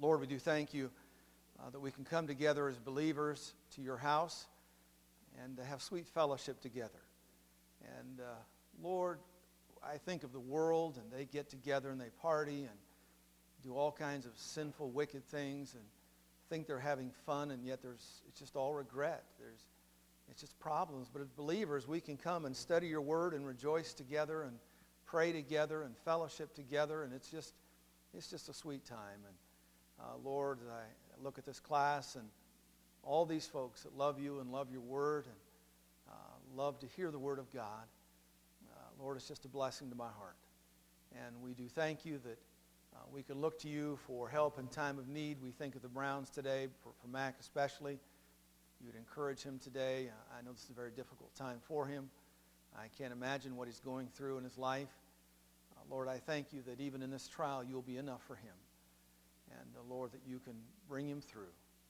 Lord, we do thank you that we can come together as believers to your house and to have sweet fellowship together. And Lord, I think of the world, and they get together and they party and do all kinds of sinful, wicked things and think they're having fun, and yet it's just all regret. It's just problems. But as believers, we can come and study your word and rejoice together and pray together and fellowship together, and it's just a sweet time. And Lord, as I look at this class and all these folks that love you and love your word and love to hear the word of God, Lord, it's just a blessing to my heart. And we do thank you that we can look to you for help in time of need. We think of the Browns today, for Mac especially. You would encourage him today. I know this is a very difficult time for him. I can't imagine what he's going through in his life. Lord, I thank you that even in this trial, you'll be enough for him. And Lord, that you can bring him through.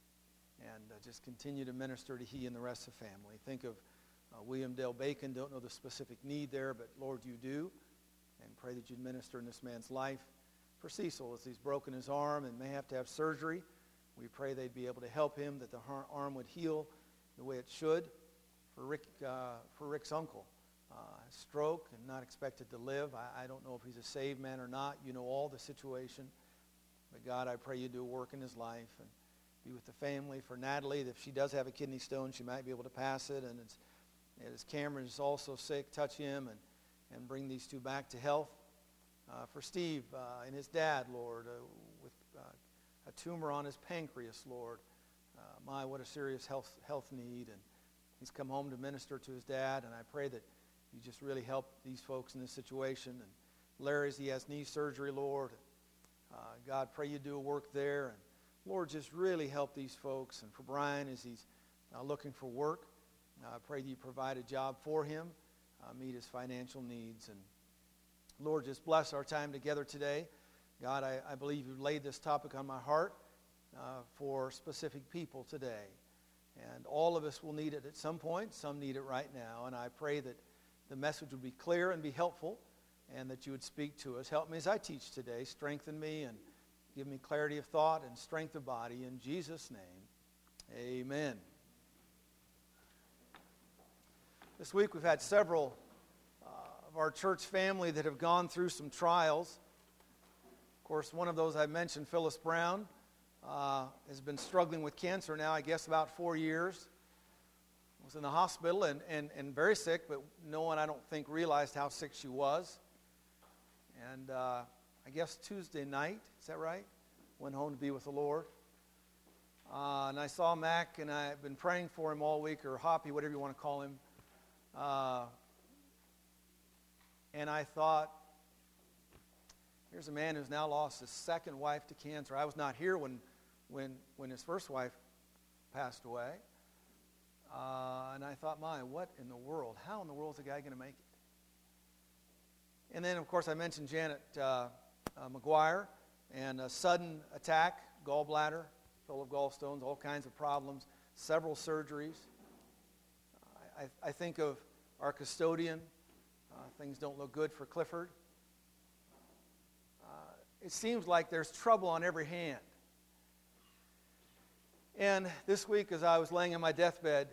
And just continue to minister to he and the rest of the family. Think of William Dale Bacon. Don't know the specific need there, but Lord, you do. And pray that you'd minister in this man's life. For Cecil, as he's broken his arm and may have to have surgery, we pray they'd be able to help him, that the arm would heal the way it should. For Rick's uncle, stroke and not expected to live. I don't know if he's a saved man or not. You know all the situation. But God, I pray you do work in his life and be with the family. For Natalie, if she does have a kidney stone, she might be able to pass it. And as Cameron is also sick, touch him and bring these two back to health. For Steve and his dad, Lord, with a tumor on his pancreas, Lord. What a serious health need. And he's come home to minister to his dad, and I pray that you just really help these folks in this situation. And Larry, as he has knee surgery, Lord, God, pray you do a work there. And Lord, just really help these folks. And for Brian, as he's looking for work, I pray that you provide a job for him, meet his financial needs. And Lord, just bless our time together today. God, I believe you've laid this topic on my heart for specific people today. And all of us will need it at some point. Some need it right now. And I pray that the message would be clear and be helpful, and that you would speak to us. Help me as I teach today. Strengthen me and give me clarity of thought and strength of body. In Jesus' name, amen. This week we've had several of our church family that have gone through some trials. Of course, one of those I mentioned, Phyllis Brown, has been struggling with cancer now, I guess, about 4 years. Was in the hospital and very sick, but no one, I don't think, realized how sick she was. And I guess Tuesday night, is that right? Went home to be with the Lord. And I saw Mac, and I've been praying for him all week, or Hoppy, whatever you want to call him. And I thought, here's a man who's now lost his second wife to cancer. I was not here when his first wife passed away. And I thought, what in the world? How in the world is the guy going to make it? And then, of course, I mentioned Janet McGuire, and a sudden attack, gallbladder, full of gallstones, all kinds of problems, several surgeries. I think of our custodian. Things don't look good for Clifford. It seems like there's trouble on every hand. And this week, as I was laying on my deathbed,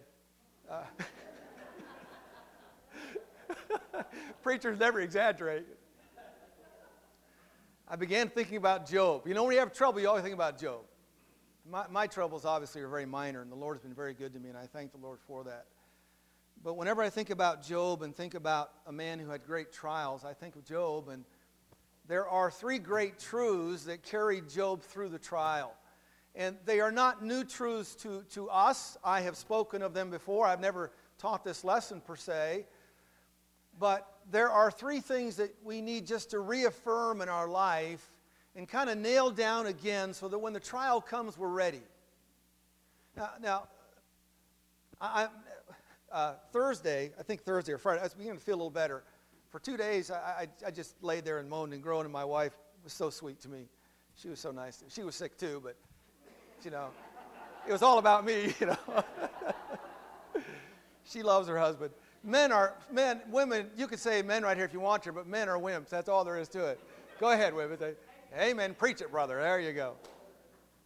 preachers never exaggerate. I began thinking about Job. You know, when you have trouble, you always think about Job. My troubles obviously are very minor, and the Lord has been very good to me, and I thank the Lord for that. But whenever I think about Job and think about a man who had great trials, I think of Job, and there are three great truths that carried Job through the trial. And they are not new truths to us. I have spoken of them before. I've never taught this lesson per se. But there are three things that we need just to reaffirm in our life and kind of nail down again so that when the trial comes, we're ready. Now Thursday, I think Thursday or Friday, I was beginning to feel a little better. For 2 days, I just laid there and moaned and groaned, and my wife was so sweet to me. She was so nice. She was sick too, but, you know, it was all about me, you know. She loves her husband. Women, you could say men right here if you want to, but men are wimps. That's all there is to it. Go ahead, women. Amen. Preach it, brother. There you go.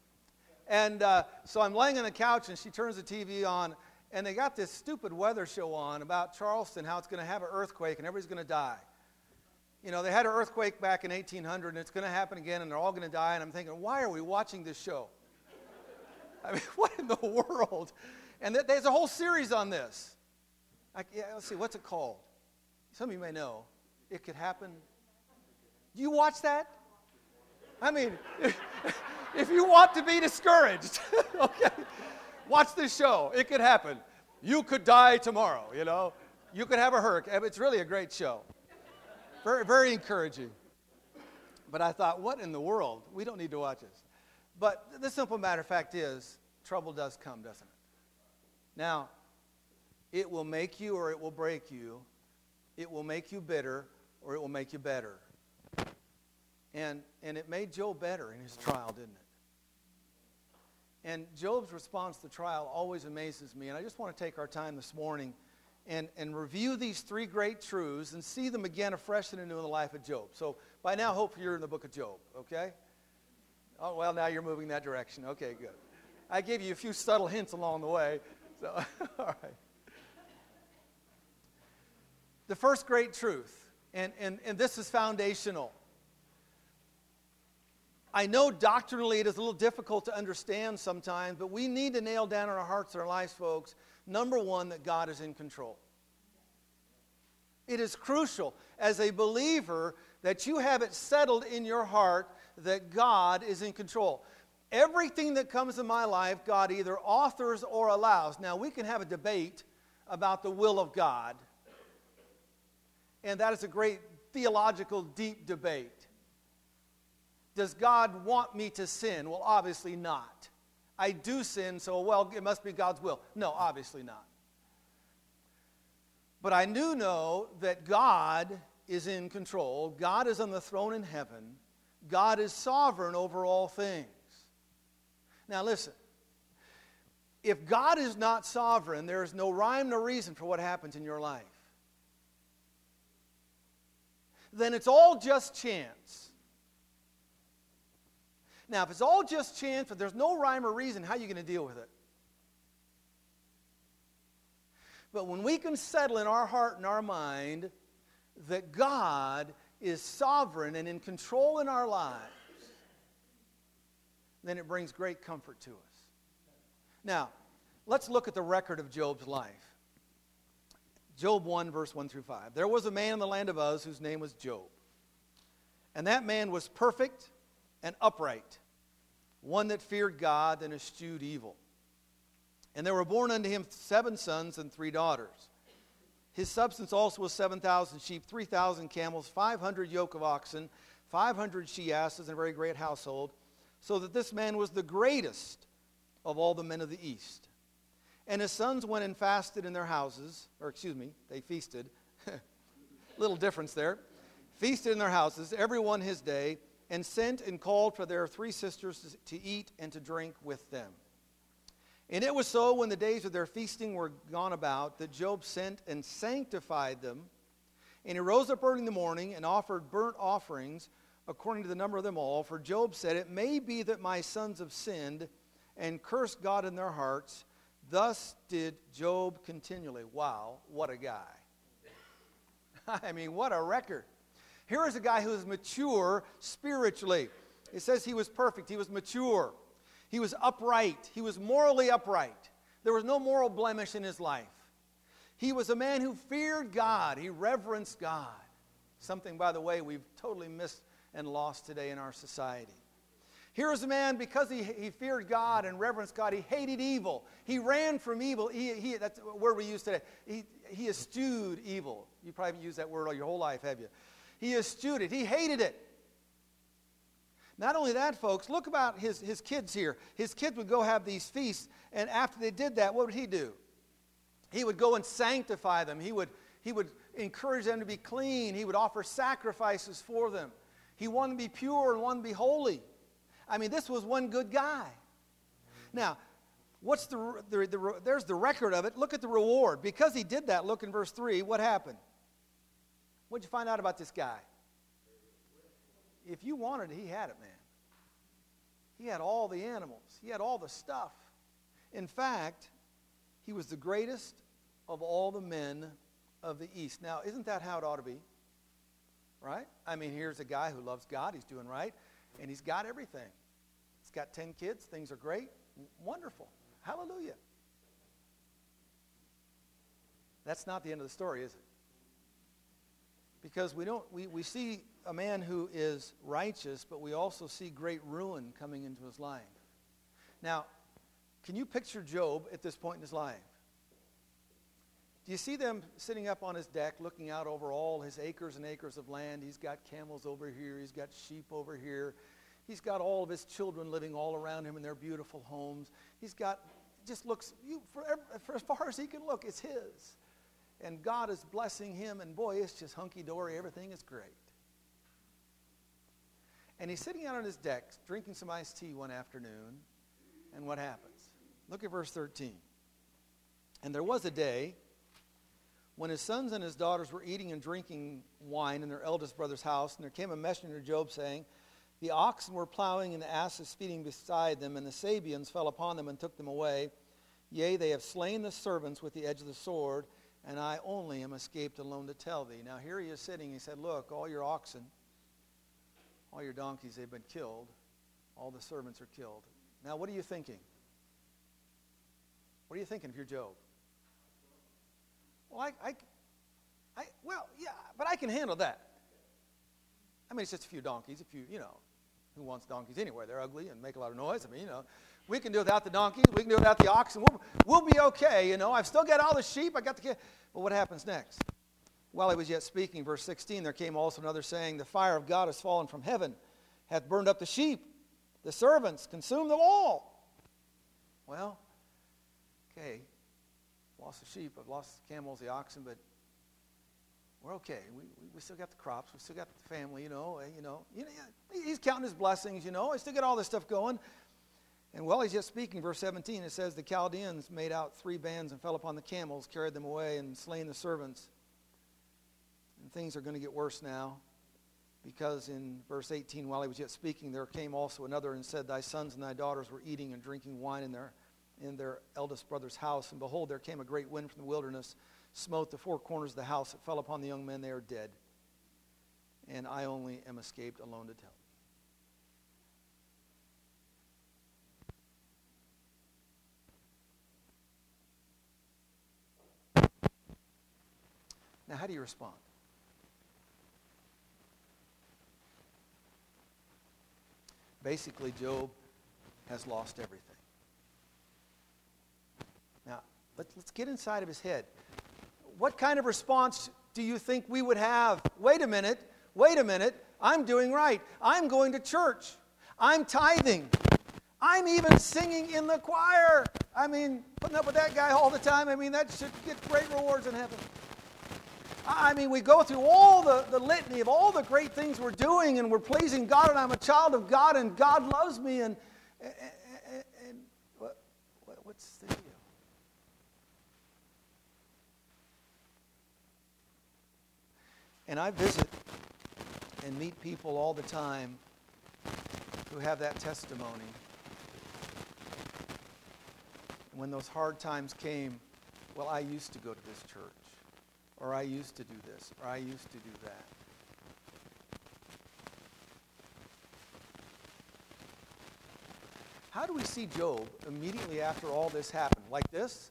And so I'm laying on the couch, and she turns the TV on, and they got this stupid weather show on about Charleston, how it's going to have an earthquake, and everybody's going to die. You know, they had an earthquake back in 1800, and it's going to happen again, and they're all going to die. And I'm thinking, why are we watching this show? I mean, what in the world? And there's a whole series on this. Let's see, what's it called? Some of you may know. It Could Happen. Do you watch that? I mean, if you want to be discouraged, okay, watch this show. It could happen. You could die tomorrow, you know. You could have a hurricane. It's really a great show. Very, very encouraging. But I thought, what in the world? We don't need to watch this. But the simple matter of fact is, trouble does come, doesn't it? Now, it will make you or it will break you. It will make you bitter or it will make you better. And it made Job better in his trial, didn't it? And Job's response to the trial always amazes me. And I just want to take our time this morning and review these three great truths and see them again afresh and anew in the life of Job. So by now, hopefully you're in the book of Job, okay? Oh, well, now you're moving that direction. Okay, good. I gave you a few subtle hints along the way. So, all right. The first great truth, and this is foundational. I know doctrinally it is a little difficult to understand sometimes, but we need to nail down in our hearts and our lives, folks, number one, that God is in control. It is crucial as a believer that you have it settled in your heart that God is in control. Everything that comes in my life, God either authors or allows. Now, we can have a debate about the will of God, and that is a great theological, deep debate. Does God want me to sin? Well, obviously not. I do sin, so, well, it must be God's will. No, obviously not. But I do know that God is in control. God is on the throne in heaven. God is sovereign over all things. Now listen, if God is not sovereign, there is no rhyme nor reason for what happens in your life. Then it's all just chance. Now, if it's all just chance, but there's no rhyme or reason, how are you going to deal with it? But when we can settle in our heart and our mind that God is sovereign and in control in our lives, then it brings great comfort to us. Now, let's look at the record of Job's life. Job 1, verse 1 through 5. There was a man in the land of Uz whose name was Job. And that man was perfect and upright, one that feared God and eschewed evil. And there were born unto him 7 sons and 3 daughters. His substance also was 7,000 sheep, 3,000 camels, 500 yoke of oxen, 500 she-asses, and a very great household, so that this man was the greatest of all the men of the east. And his sons went and fasted in their houses, they feasted. Little difference there. Feasted in their houses, every one his day, and sent and called for their 3 sisters to eat and to drink with them. And it was so, when the days of their feasting were gone about, that Job sent and sanctified them. And he rose up early in the morning and offered burnt offerings according to the number of them all. For Job said, it may be that my sons have sinned and cursed God in their hearts. Thus did Job continually. Wow, what a guy. I mean, what a record. Here is a guy who is mature spiritually. It says he was perfect. He was mature. He was upright. He was morally upright. There was no moral blemish in his life. He was a man who feared God. He reverenced God. Something, by the way, we've totally missed and lost today in our society. Here is a man, because he feared God and reverenced God, he hated evil. He ran from evil. That's a word we use today. He eschewed evil. You probably used that word all your whole life, have you? He eschewed it. He hated it. Not only that, folks, look about his kids here. His kids would go have these feasts, and after they did that, what would he do? He would go and sanctify them. He would encourage them to be clean. He would offer sacrifices for them. He wanted to be pure and wanted to be holy. I mean, this was one good guy. Now, what's there's the record of it. Look at the reward. Because he did that, look in verse 3, what happened? What did you find out about this guy? If you wanted it, he had it, man. He had all the animals. He had all the stuff. In fact, he was the greatest of all the men of the East. Now, isn't that how it ought to be? Right? I mean, here's a guy who loves God. He's doing right. And he's got everything. He's got 10 kids. Things are great. Wonderful. Hallelujah. That's not the end of the story, is it? Because we see a man who is righteous, but we also see great ruin coming into his life. Now, can you picture Job at this point in his life? Do you see them sitting up on his deck looking out over all his acres and acres of land? He's got camels over here. He's got sheep over here. He's got all of his children living all around him in their beautiful homes. He's got, just looks, for as far as he can look, it's his. And God is blessing him, and boy, it's just hunky-dory. Everything is great. And he's sitting out on his deck, drinking some iced tea one afternoon, and what happens? Look at verse 13. And there was a day when his sons and his daughters were eating and drinking wine in their eldest brother's house, and there came a messenger to Job saying, the oxen were plowing and the asses feeding beside them, and the Sabeans fell upon them and took them away. Yea, they have slain the servants with the edge of the sword, and I only am escaped alone to tell thee. Now here he is sitting. He said, look, all your oxen, all your donkeys, they've been killed. All the servants are killed. Now what are you thinking? What are you thinking if you're Job? Well, yeah, but I can handle that. I mean, it's just a few donkeys, who wants donkeys anyway? They're ugly and make a lot of noise. I mean, we can do without the donkeys. We can do without the oxen. We'll be okay, I've still got all the sheep. I got the kid. But what happens next? While he was yet speaking, verse 16, there came also another saying, the fire of God has fallen from heaven, hath burned up the sheep, the servants, consumed them all. Well, okay, lost the sheep, I've lost the camels, the oxen, but we're okay. We still got the crops. We still got the family, He's counting his blessings, I still got all this stuff going. And while he's yet speaking, verse 17, it says, the Chaldeans made out 3 bands and fell upon the camels, carried them away, and slain the servants. And things are going to get worse now, because in verse 18, while he was yet speaking, there came also another and said, thy sons and thy daughters were eating and drinking wine in their eldest brother's house. And behold, there came a great wind from the wilderness, smote the 4 corners of the house. It fell upon the young men. They are dead. And I only am escaped alone to tell. Now, how do you respond? Basically, Job has lost everything. Now, let's get inside of his head. What kind of response do you think we would have? Wait a minute, I'm doing right. I'm going to church. I'm tithing. I'm even singing in the choir. I mean, putting up with that guy all the time. I mean, that should get great rewards in heaven. I mean, we go through all the litany of all the great things we're doing, and we're pleasing God, and I'm a child of God, and God loves me, and what's the deal? And I visit and meet people all the time who have that testimony. And when those hard times came, well, I used to go to this church, or I used to do this, or I used to do that. How do we see Job immediately after all this happened? Like this?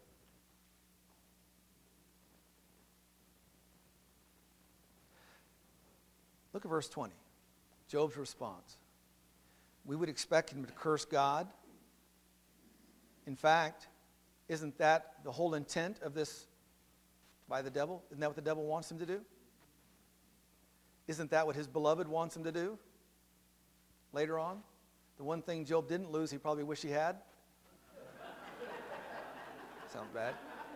Look at verse 20. Job's response. We would expect him to curse God. In fact, isn't that the whole intent of this by the devil? Isn't that what the devil wants him to do? Isn't that what his beloved wants him to do later on? The one thing Job didn't lose, he probably wish he had. Sounds bad.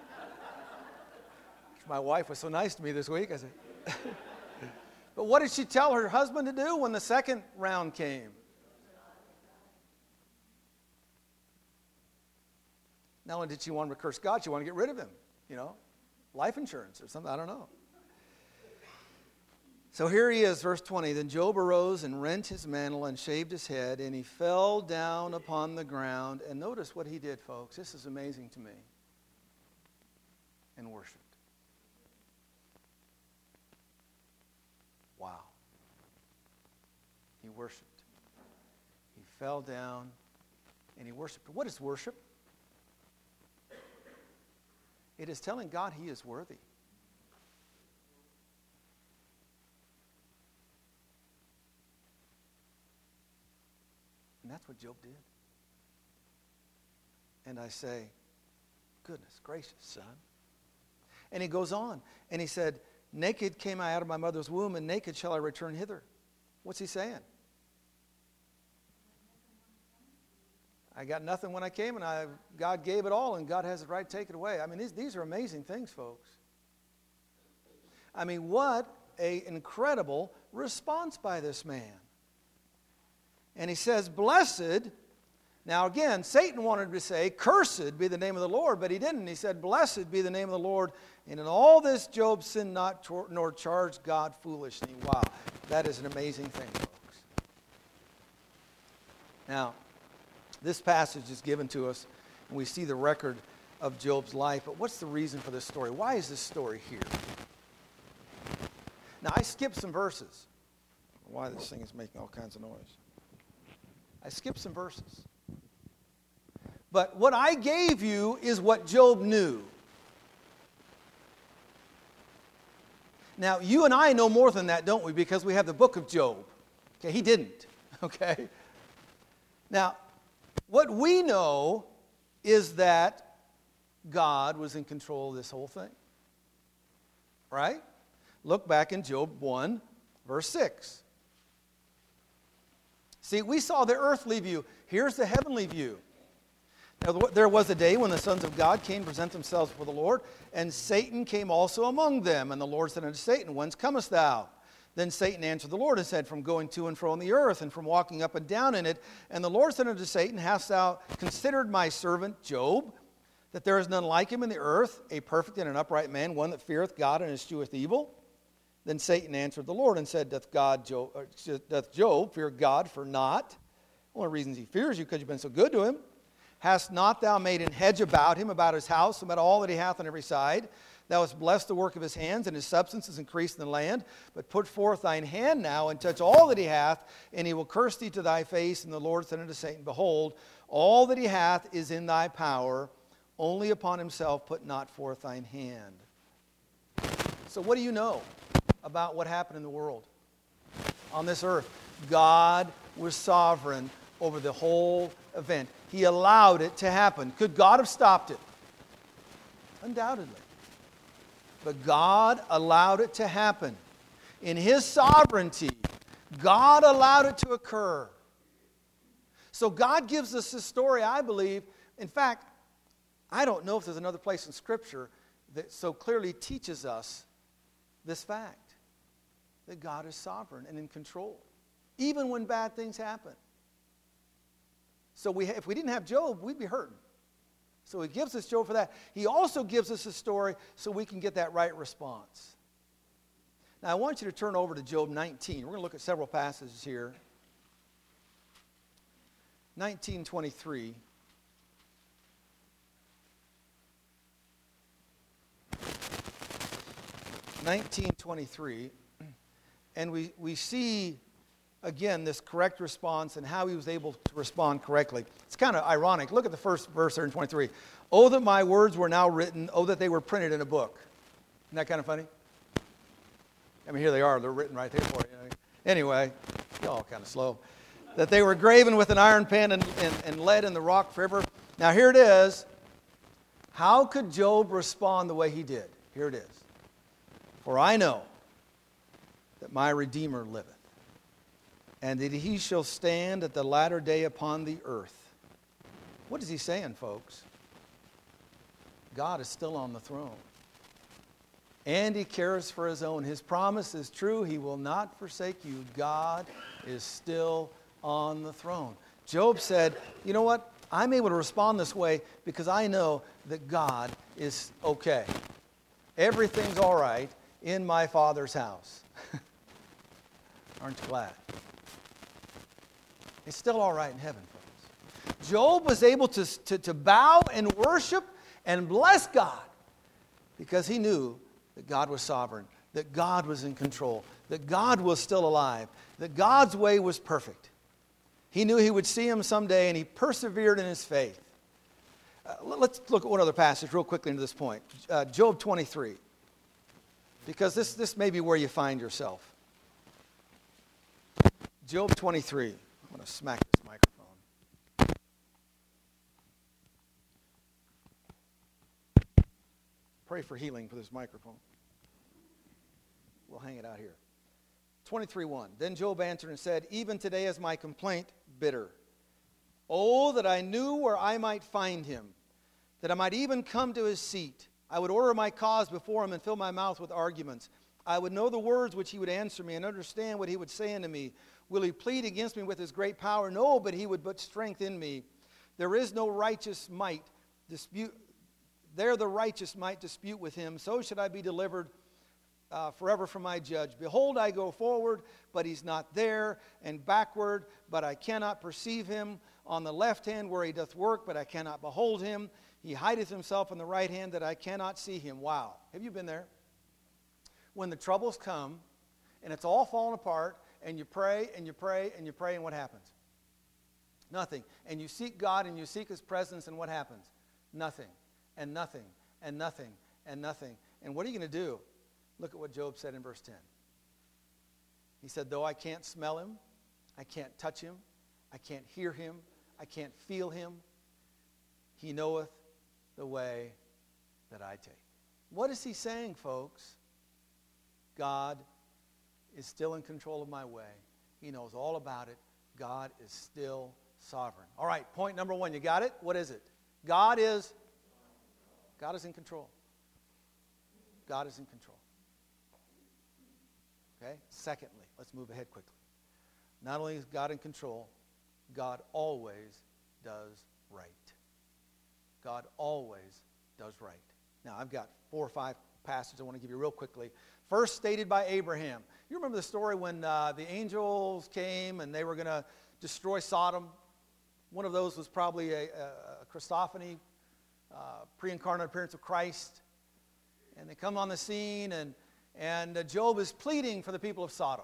My wife was so nice to me this week. I said, but what did she tell her husband to do when the second round came? Not only did she want him to curse God, she wanted to get rid of him. Life insurance or something, I don't know. So here he is, verse 20. Then Job arose and rent his mantle and shaved his head, and he fell down upon the ground. And notice what he did, folks. This is amazing to me. And worshiped. Wow. He worshiped. He fell down and he worshiped. What is worship? It is telling God he is worthy. And that's what Job did. And I say, goodness gracious, son. And he goes on, and he said, naked came I out of my mother's womb, and naked shall I return hither. What's he saying? I got nothing when I came, and God gave it all, and God has the right to take it away. I mean, these are amazing things, folks. I mean, what an incredible response by this man. And he says, blessed. Now again, Satan wanted to say, cursed be the name of the Lord, but he didn't. He said, blessed be the name of the Lord. And in all this Job sinned not nor charged God foolishly. Wow, that is an amazing thing, folks. Now, this passage is given to us, and we see the record of Job's life. But what's the reason for this story? Why is this story here? Now, I skipped some verses. Why this thing is making all kinds of noise. I skipped some verses. But what I gave you is what Job knew. Now, you and I know more than that, don't we? Because we have the book of Job. Okay, he didn't. Okay? Now, what we know is that God was in control of this whole thing. Right? Look back in Job 1, verse 6. See, we saw the earthly view. Here's the heavenly view. Now, there was a day when the sons of God came to present themselves before the Lord, and Satan came also among them. And the Lord said unto Satan, whence comest thou? Then Satan answered the Lord and said, from going to and fro on the earth, and from walking up and down in it. And the Lord said unto Satan, hast thou considered my servant Job, that there is none like him in the earth, a perfect and an upright man, one that feareth God and escheweth evil? Then Satan answered the Lord and said, doth Job fear God for naught? One of the reasons he fears you, because you've been so good to him. Hast not thou made an hedge about him, about his house, about all that he hath on every side? Thou hast blessed the work of his hands, and his substance is increased in the land. But put forth thine hand now, and touch all that he hath, and he will curse thee to thy face. And the Lord said unto Satan, behold, all that he hath is in thy power. Only upon himself put not forth thine hand. So what do you know about what happened in the world? On this earth, God was sovereign over the whole event. He allowed it to happen. Could God have stopped it? Undoubtedly. But God allowed it to happen. In His sovereignty, God allowed it to occur. So God gives us this story, I believe. In fact, I don't know if there's another place in Scripture that so clearly teaches us this fact, that God is sovereign and in control, even when bad things happen. So if we didn't have Job, we'd be hurting. So He gives us Job for that. He also gives us a story so we can get that right response. Now, I want you to turn over to Job 19. We're going to look at several passages here. 19:23. And we see, again, this correct response and how he was able to respond correctly. It's kind of ironic. Look at the first verse there in 23. Oh, that my words were now written. Oh, that they were printed in a book. Isn't that kind of funny? I mean, here they are. They're written right there for you. Anyway, y'all kind of slow. That they were graven with an iron pen and lead in the rock forever. Now, here it is. How could Job respond the way he did? Here it is. For I know that my Redeemer liveth, and that he shall stand at the latter day upon the earth. What is he saying, folks? God is still on the throne. And he cares for his own. His promise is true. He will not forsake you. God is still on the throne. Job said, you know what? I'm able to respond this way because I know that God is okay. Everything's all right in my Father's house. Aren't you glad? It's still all right in heaven, folks. Job was able to bow and worship and bless God because he knew that God was sovereign, that God was in control, that God was still alive, that God's way was perfect. He knew he would see him someday, and he persevered in his faith. Let's look at one other passage real quickly into this point. Job 23. Because this may be where you find yourself. Job 23. I'm going to smack this microphone. Pray for healing for this microphone. We'll hang it out here. 23:1. Then Job answered and said, even today is my complaint bitter. Oh, that I knew where I might find him, that I might even come to his seat. I would order my cause before him and fill my mouth with arguments. I would know the words which he would answer me and understand what he would say unto me. Will he plead against me with his great power? No, but he would put strength in me. There is no righteous might dispute. There the righteous might dispute with him. So should I be delivered forever from my judge. Behold, I go forward, but he's not there, and backward, but I cannot perceive him. On the left hand where he doth work, but I cannot behold him. He hideth himself on the right hand that I cannot see him. Wow. Have you been there? When the troubles come, and it's all falling apart, and you pray, and you pray, and you pray, and what happens? Nothing. And you seek God, and you seek his presence, and what happens? Nothing, and nothing, and nothing, and nothing. And what are you going to do? Look at what Job said in verse 10. He said, though I can't smell him, I can't touch him, I can't hear him, I can't feel him, he knoweth the way that I take. What is he saying, folks? God is still in control of my way. He knows all about it. God is still sovereign. All right, point number 1. You got it? What is it? God is in control. God is in control. Okay? Secondly, let's move ahead quickly. Not only is God in control, God always does right. God always does right. Now, I've got 4 or 5 passages I want to give you real quickly. First, stated by Abraham. You remember the story when the angels came and they were going to destroy Sodom? One of those was probably a Christophany, pre-incarnate appearance of Christ. And they come on the scene, and Job is pleading for the people of Sodom.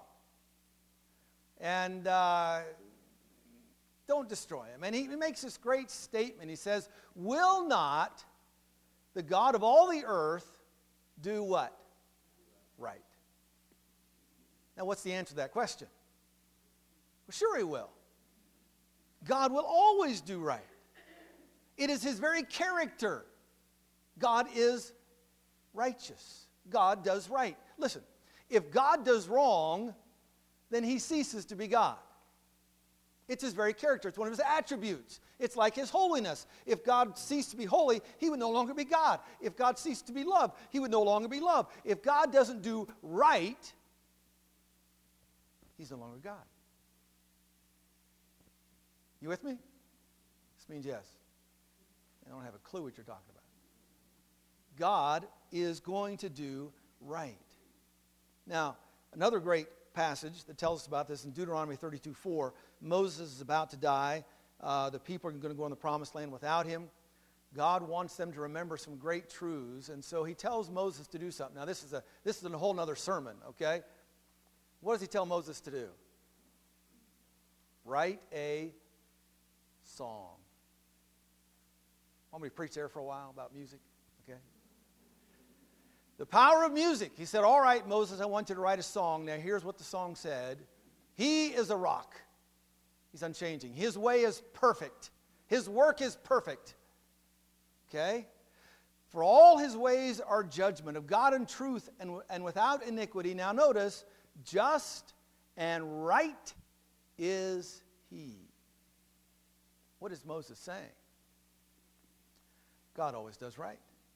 And don't destroy him. And he makes this great statement. He says, will not the God of all the earth do what? Right. Now, what's the answer to that question? Well, sure he will. God will always do right. It is his very character. God is righteous. God does right. Listen, if God does wrong, then he ceases to be God. It's his very character. It's one of his attributes. It's like his holiness. If God ceased to be holy, he would no longer be God. If God ceased to be love, he would no longer be love. If God doesn't do right, he's no longer God. You with me? This means yes. I don't have a clue what you're talking about. God is going to do right. Now, another great passage that tells us about this in Deuteronomy 32:4. Moses is about to die. The people are going to go in the promised land without him. God wants them to remember some great truths, and so he tells Moses to do something. Now, this is a whole other sermon, okay? What does he tell Moses to do? Write a song. Want me to preach there for a while about music? Okay. The power of music. He said, all right, Moses, I want you to write a song. Now, here's what the song said. He is a rock. He's unchanging. His way is perfect. His work is perfect. Okay? For all his ways are judgment of God and truth and without iniquity. Now, notice, just and right is he. What is Moses saying? God always does right.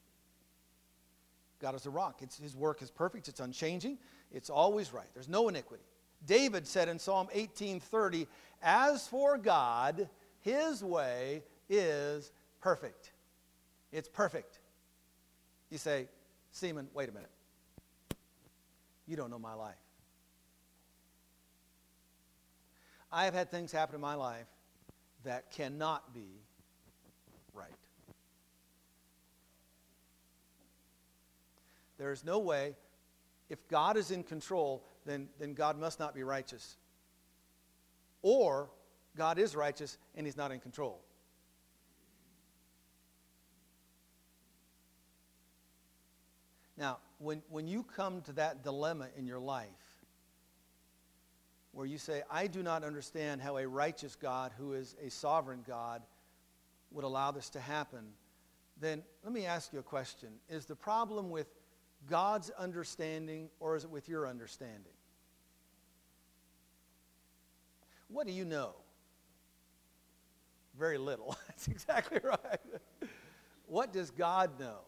God is a rock. His work is perfect. It's unchanging. It's always right. There's no iniquity. David said in Psalm 18:30, as for God, his way is perfect. It's perfect. You say, Seaman, wait a minute. You don't know my life. I have had things happen in my life that cannot be right. There is no way, if God is in control, then God must not be righteous. Or God is righteous and he's not in control. Now, when you come to that dilemma in your life, where you say, I do not understand how a righteous God, who is a sovereign God, would allow this to happen, then let me ask you a question. Is the problem with God's understanding, or is it with your understanding? What do you know? Very little. That's exactly right. What does God know?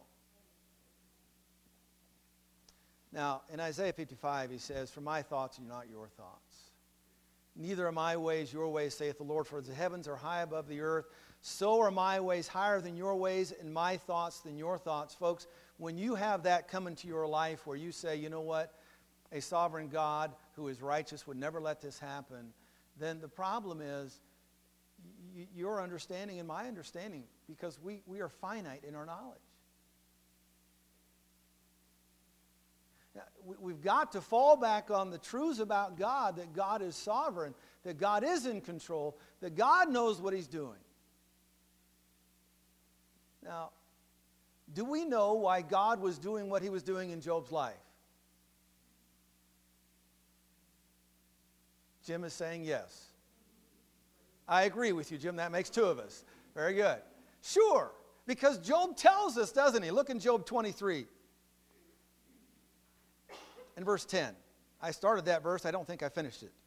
Now, in Isaiah 55, he says, for my thoughts are not your thoughts. Neither are my ways your ways, saith the Lord, for as the heavens are high above the earth, so are my ways higher than your ways, and my thoughts than your thoughts. Folks, when you have that come into your life where you say, you know what, a sovereign God who is righteous would never let this happen, then the problem is your understanding and my understanding, because we are finite in our knowledge. We've got to fall back on the truths about God, that God is sovereign, that God is in control, that God knows what he's doing. Now, do we know why God was doing what he was doing in Job's life? Jim is saying yes. I agree with you, Jim. That makes two of us. Very good. Sure, because Job tells us, doesn't he? Look in Job 23. In verse 10. I started that verse. I don't think I finished it.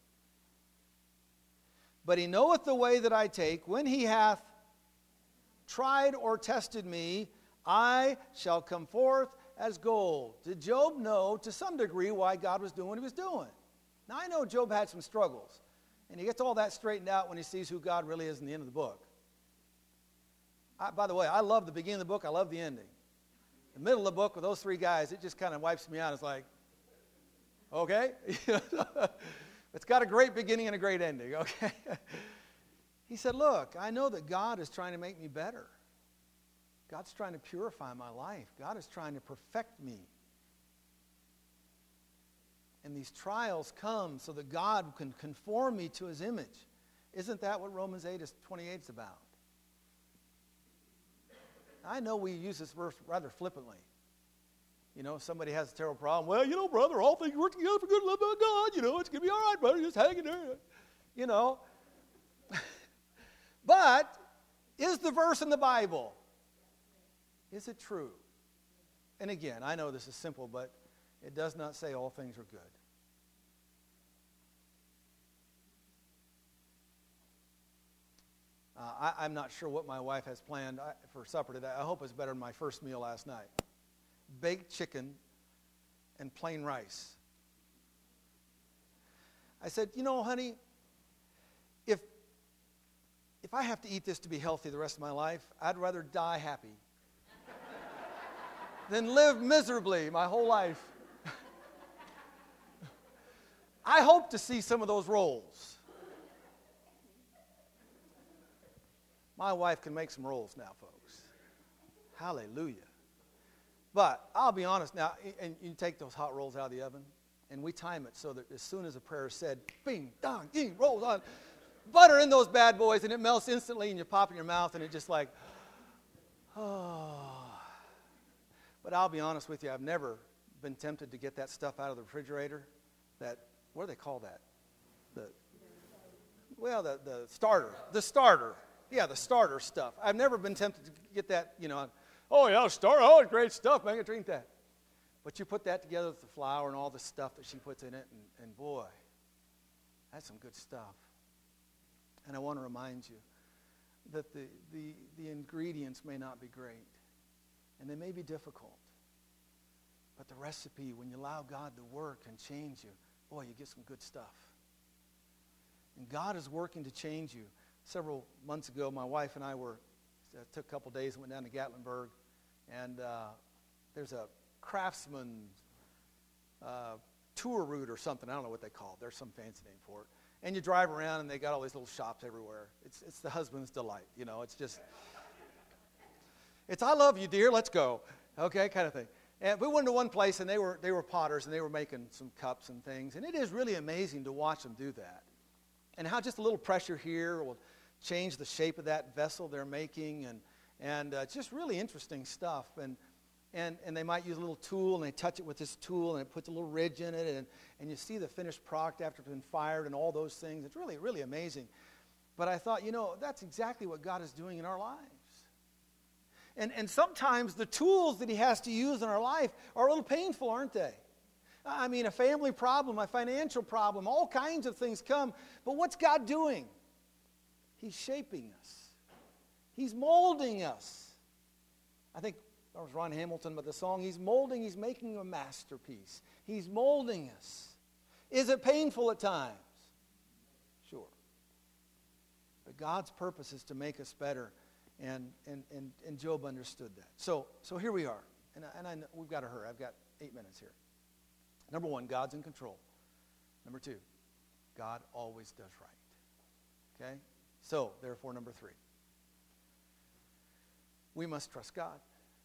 But he knoweth the way that I take. When he hath tried or tested me, I shall come forth as gold. Did Job know to some degree why God was doing what he was doing? Now I know Job had some struggles. And he gets all that straightened out when he sees who God really is in the end of the book. By the way, I love the beginning of the book. I love the ending. The middle of the book with those three guys, it just kind of wipes me out. It's like, okay? It's got a great beginning and a great ending, okay? He said, look, I know that God is trying to make me better. God's trying to purify my life. God is trying to perfect me. And these trials come so that God can conform me to his image. Isn't that what Romans 8:28 is about? I know we use this verse rather flippantly. You know, if somebody has a terrible problem, well, you know, brother, all things work together for good love of God. You know, it's going to be all right, brother. Just hang in there. You know. But is the verse in the Bible? Is it true? And again, I know this is simple, but it does not say all things are good. I'm not sure what my wife has planned for supper today. I hope it's better than my first meal last night. Baked chicken and plain rice. I said, you know, honey, if I have to eat this to be healthy the rest of my life, I'd rather die happy than live miserably my whole life. I hope to see some of those rolls. My wife can make some rolls now, folks. Hallelujah. But I'll be honest now, and you take those hot rolls out of the oven, and we time it so that as soon as a prayer is said, bing, dong, ding, rolls on, butter in those bad boys, and it melts instantly, and you pop in your mouth, and it just like, oh. But I'll be honest with you, I've never been tempted to get that stuff out of the refrigerator. That, what do they call that? The starter. The starter. Yeah, the starter stuff. I've never been tempted to get that, you know, oh yeah, starter, oh, great stuff, man, I can drink that. But you put that together with the flour and all the stuff that she puts in it, and boy, that's some good stuff. And I want to remind you that the ingredients may not be great, and they may be difficult, but the recipe, when you allow God to work and change you, boy, you get some good stuff. And God is working to change you. Several months ago, my wife and I took a couple days and went down to Gatlinburg, and there's a Craftsman tour route or something. I don't know what they call it. There's some fancy name for it. And you drive around, and they got all these little shops everywhere. It's the husband's delight, you know. It's just, it's I love you, dear, let's go, okay, kind of thing. And we went to one place, and they were potters, and they were making some cups and things. And it is really amazing to watch them do that. And how just a little pressure here will change the shape of that vessel they're making. And it's just really interesting stuff. And they might use a little tool, and they touch it with this tool, and it puts a little ridge in it. And you see the finished product after it's been fired and all those things. It's really, really amazing. But I thought, you know, that's exactly what God is doing in our lives. And sometimes the tools that he has to use in our life are a little painful, aren't they? I mean, a family problem, a financial problem, all kinds of things come. But what's God doing? He's shaping us. He's molding us. I think that was Ron Hamilton, but the song, he's molding, he's making a masterpiece. He's molding us. Is it painful at times? Sure. But God's purpose is to make us better. And Job understood that. So here we are. And I know we've got to hurry. I've got 8 minutes here. Number one, God's in control. Number two, God always does right. Okay? So, therefore, number three, we must trust God.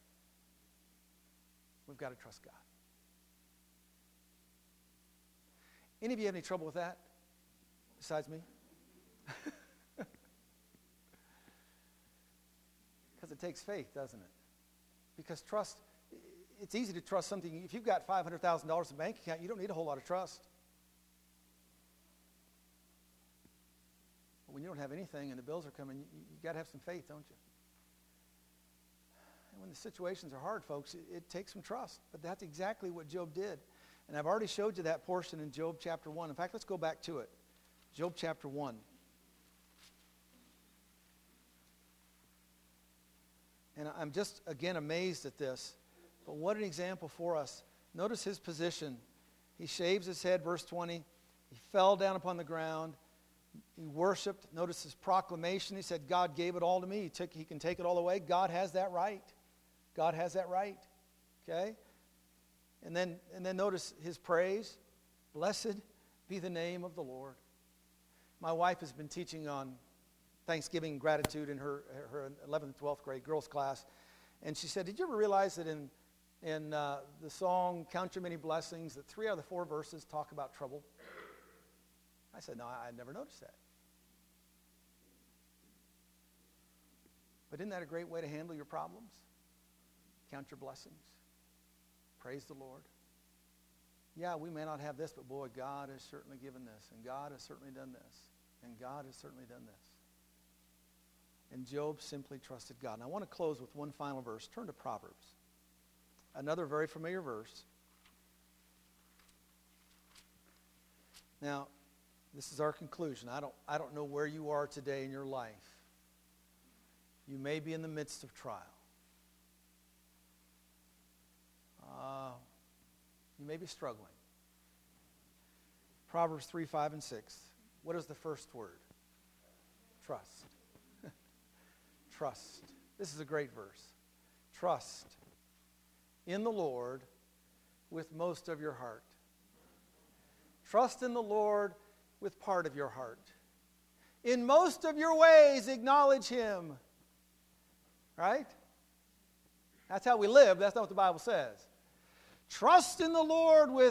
We've got to trust God. Any of you have any trouble with that besides me? Because it takes faith, doesn't it? Because trust, it's easy to trust something. If you've got $500,000 in a bank account, you don't need a whole lot of trust. But when you don't have anything and the bills are coming, you got to have some faith, don't you? And when the situations are hard, folks, it takes some trust. But that's exactly what Job did. And I've already showed you that portion in Job chapter 1. In fact, let's go back to it. Job chapter 1. And I'm just, again, amazed at this. But what an example for us. Notice his position. He shaves his head, verse 20. He fell down upon the ground. He worshiped. Notice his proclamation. He said, God gave it all to me. He can take it all away. God has that right. God has that right. Okay? And then notice his praise. Blessed be the name of the Lord. My wife has been teaching on Thanksgiving gratitude in her 11th and 12th grade girls class. And she said, did you ever realize that in the song, Count Your Many Blessings, that 3 out of the 4 verses talk about trouble? I said, no, I never noticed that. But isn't that a great way to handle your problems? Count your blessings. Praise the Lord. Yeah, we may not have this, but boy, God has certainly given this, and God has certainly done this, and God has certainly done this. And Job simply trusted God. And I want to close with one final verse. Turn to Proverbs. Another very familiar verse. Now, this is our conclusion. I don't know where you are today in your life. You may be in the midst of trial. You may be struggling. Proverbs 3, 5, and 6. What is the first word? Trust. Trust. This is a great verse. Trust in the Lord with most of your heart. Trust in the Lord with part of your heart. In most of your ways, acknowledge Him. Right? That's how we live. That's not what the Bible says. Trust in the Lord with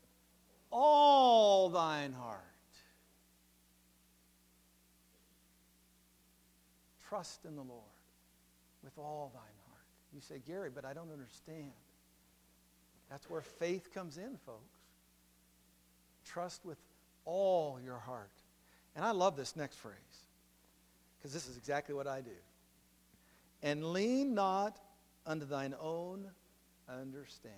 all thine heart. Trust in the Lord with all thine heart. You say, Gary, but I don't understand. That's where faith comes in, folks. Trust with all your heart. And I love this next phrase, because this is exactly what I do. And lean not unto thine own understanding.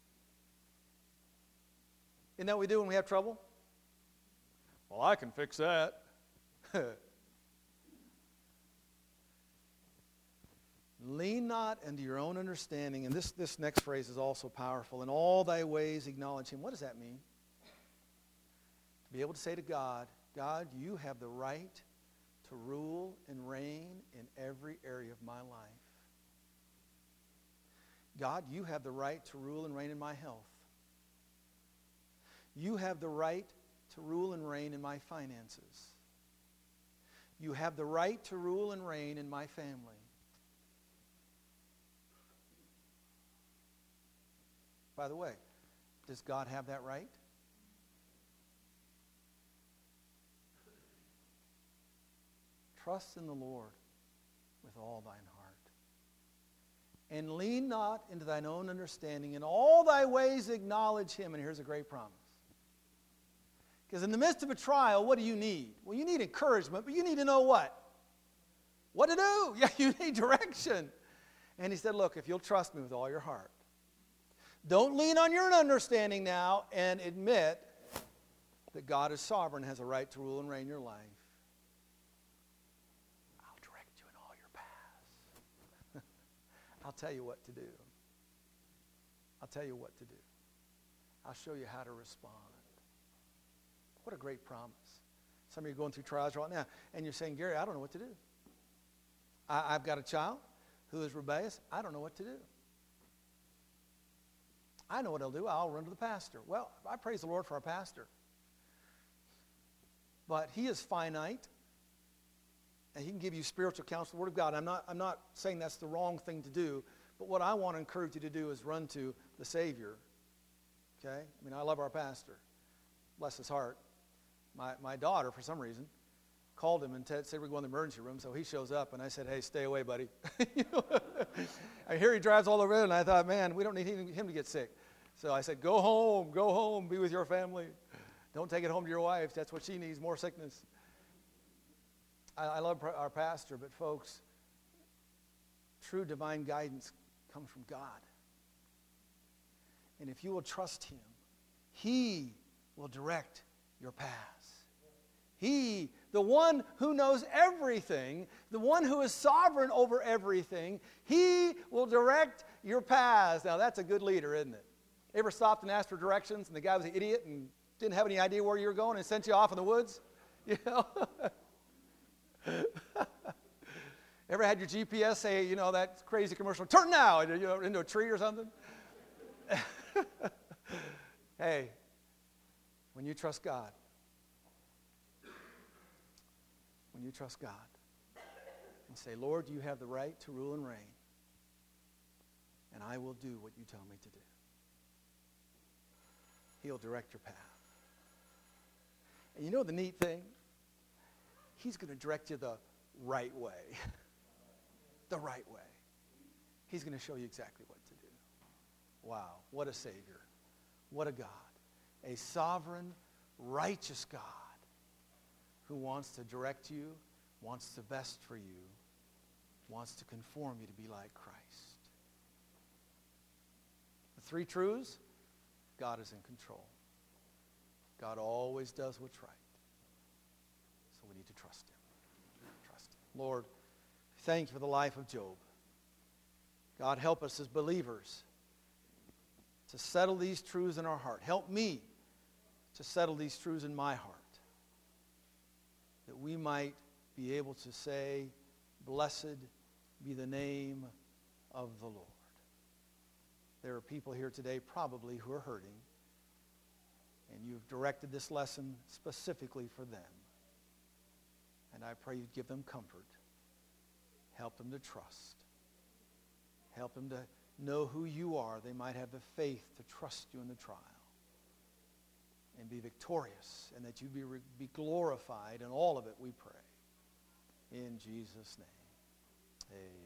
Isn't that what we do when we have trouble? Well, I can fix that. Lean not unto your own understanding. And this next phrase is also powerful. In all thy ways acknowledge Him. What does that mean? To be able to say to God, God, you have the right to rule and reign in every area of my life. God, you have the right to rule and reign in my health. You have the right to rule and reign in my finances. You have the right to rule and reign in my family. By the way, does God have that right? Trust in the Lord with all thine heart. And lean not into thine own understanding. In all thy ways acknowledge him. And here's a great promise. Because in the midst of a trial, what do you need? Well, you need encouragement, but you need to know what? What to do. Yeah, you need direction. And he said, look, if you'll trust me with all your heart, don't lean on your own understanding now, and admit that God is sovereign, has a right to rule and reign your life. I'll direct you in all your paths. I'll tell you what to do. I'll tell you what to do. I'll show you how to respond. What a great promise. Some of you are going through trials right now, and you're saying, Gary, I don't know what to do. I've got a child who is rebellious. I don't know what to do. I know what I'll do. I'll run to the pastor. Well, I praise the Lord for our pastor. But he is finite, and he can give you spiritual counsel, the Word of God. I'm not saying that's the wrong thing to do, but what I want to encourage you to do is run to the Savior. Okay? I mean, I love our pastor. Bless his heart. My daughter, for some reason, called him and said we're going to the emergency room, so he shows up, and I said, hey, stay away, buddy. I hear he drives all over it, and I thought, man, we don't need him to get sick. So I said, go home, be with your family. Don't take it home to your wife. That's what she needs, more sickness. I love our pastor, but folks, true divine guidance comes from God. And if you will trust him, he will direct your paths. He, the one who knows everything, the one who is sovereign over everything, he will direct your paths. Now, that's a good leader, isn't it? Ever stopped and asked for directions, and the guy was an idiot and didn't have any idea where you were going and sent you off in the woods? You know? Ever had your GPS say, you know, that crazy commercial, turn now, into a tree or something? Hey, when you trust God, and say, Lord, you have the right to rule and reign, and I will do what you tell me to do. He'll direct your path. And you know the neat thing? He's going to direct you the right way. The right way. He's going to show you exactly what to do. Wow, what a Savior. What a God. A sovereign, righteous God who wants to direct you, wants the best for you, wants to conform you to be like Christ. The three truths, God is in control. God always does what's right. So we need to trust him. Trust him. Lord, thank you for the life of Job. God, help us as believers to settle these truths in our heart. Help me to settle these truths in my heart, that we might be able to say, blessed be the name of the Lord. There are people here today probably who are hurting, and you've directed this lesson specifically for them. And I pray you'd give them comfort. Help them to trust. Help them to know who you are. They might have the faith to trust you in the trial and be victorious, and that you be glorified in all of it, we pray. In Jesus' name, amen.